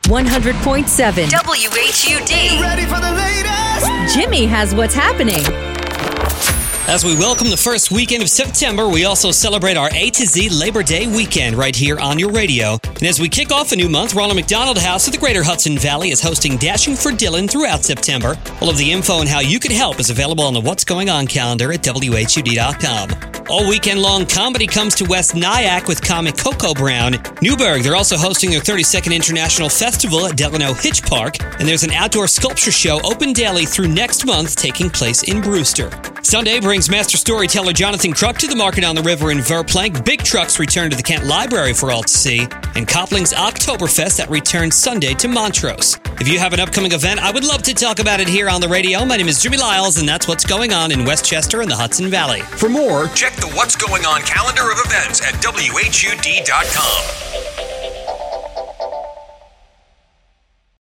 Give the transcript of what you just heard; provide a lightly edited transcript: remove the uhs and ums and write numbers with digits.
100.7 WHUD. Ready for the latest? Jimmy has what's happening. As we welcome the first weekend of September, we also celebrate our A to Z Labor Day weekend right here on your radio. And as we kick off a new month, Ronald McDonald House of the Greater Hudson Valley is hosting Dashing for Dylan throughout September. All of the info on how you can help is available on the What's Going On calendar at WHUD.com. All weekend long, comedy comes to West Nyack with comic Coco Brown. Newburgh, they're also hosting their 32nd International Festival at Delano Hitch Park. And there's an outdoor sculpture show open daily through next month taking place in Brewster. Sunday brings master storyteller Jonathan Kruk to the Market on the River in Verplank. Big trucks return to the Kent Library for all to see. And Copling's Oktoberfest that returns Sunday to Montrose. If you have an upcoming event, I would love to talk about it here on the radio. My name is Jimmy Lyles, and that's what's going on in Westchester and the Hudson Valley. For more, check the What's Going On calendar of events at WHUD.com.